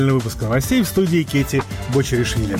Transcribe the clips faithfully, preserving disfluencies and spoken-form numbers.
Выпуск новостей в студии Кети Бочаришвили.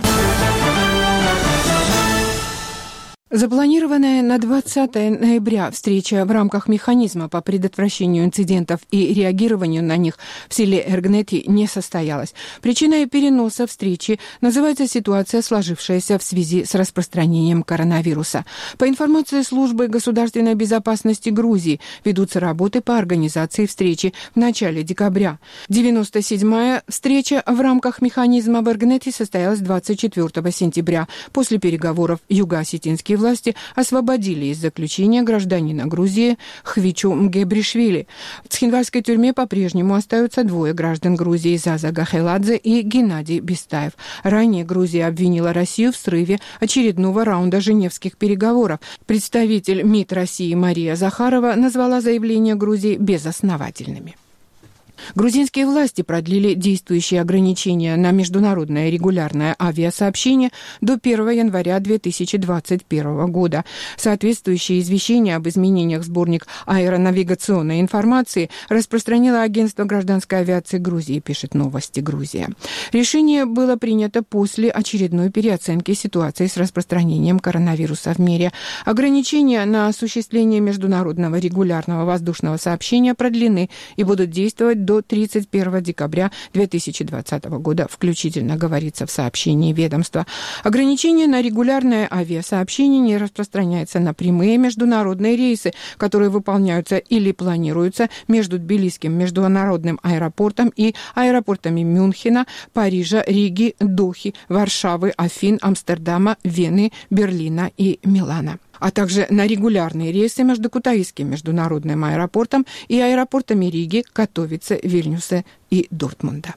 Запланированная на двадцатое ноября встреча в рамках механизма по предотвращению инцидентов и реагированию на них в селе Эргнети не состоялась. Причиной переноса встречи называется ситуация, сложившаяся в связи с распространением коронавируса. По информации службы государственной безопасности Грузии, ведутся работы по организации встречи в начале декабря. девяносто седьмая встреча в рамках механизма в Эргнети состоялась двадцать четвёртого сентября. После переговоров юго-осетинские власти освободили из заключения гражданина Грузии Хвичу Мгебришвили. В Цхинвальской тюрьме по-прежнему остаются двое граждан Грузии: Заза Гахеладзе и Геннадий Бестаев. Ранее Грузия обвинила Россию в срыве очередного раунда женевских переговоров. Представитель МИД России Мария Захарова назвала заявления Грузии безосновательными. Грузинские власти продлили действующие ограничения на международное регулярное авиасообщение до первого января две тысячи двадцать первого года. Соответствующее извещение об изменениях в сборник аэронавигационной информации распространило агентство гражданской авиации Грузии, пишет «Новости Грузия». Решение было принято после очередной переоценки ситуации с распространением коронавируса в мире. Ограничения на осуществление международного регулярного воздушного сообщения продлены и будут действовать до до тридцать первого декабря две тысячи двадцатого года включительно, говорится в сообщении ведомства. Ограничение на регулярное авиасообщение не распространяется на прямые международные рейсы, которые выполняются или планируются между Тбилисским международным аэропортом и аэропортами Мюнхена, Парижа, Риги, Дохи, Варшавы, Афин, Амстердама, Вены, Берлина и Милана, а также на регулярные рейсы между Кутаисским международным аэропортом и аэропортами Риги, Катовице, Вильнюса и Дортмунда.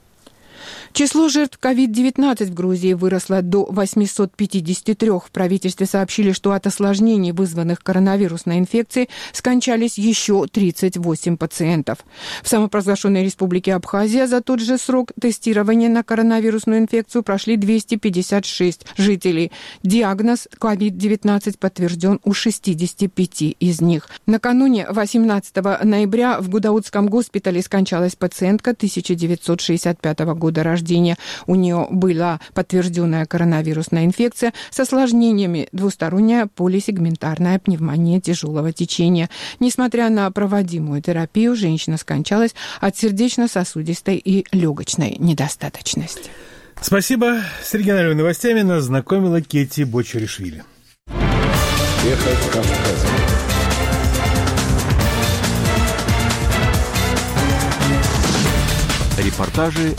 Число жертв ковид девятнадцать в Грузии выросло до восемьсот пятьдесят три. В правительстве сообщили, что от осложнений, вызванных коронавирусной инфекцией, скончались еще тридцать восемь пациентов. В самопровозглашенной республике Абхазия за тот же срок тестирования на коронавирусную инфекцию прошли двести пятьдесят шесть жителей. Диагноз ковид девятнадцать подтвержден у шестидесяти пяти из них. Накануне восемнадцатого ноября в Гудаутском госпитале скончалась пациентка тысяча девятьсот шестьдесят пятого года рождения. У нее была подтвержденная коронавирусная инфекция с осложнениями: двусторонняя полисегментарная пневмония тяжелого течения. Несмотря на проводимую терапию, женщина скончалась от сердечно-сосудистой и легочной недостаточности. Спасибо. С региональными новостями нас знакомила Кети Бочаришвили. Эхо Кавказа. Репортажи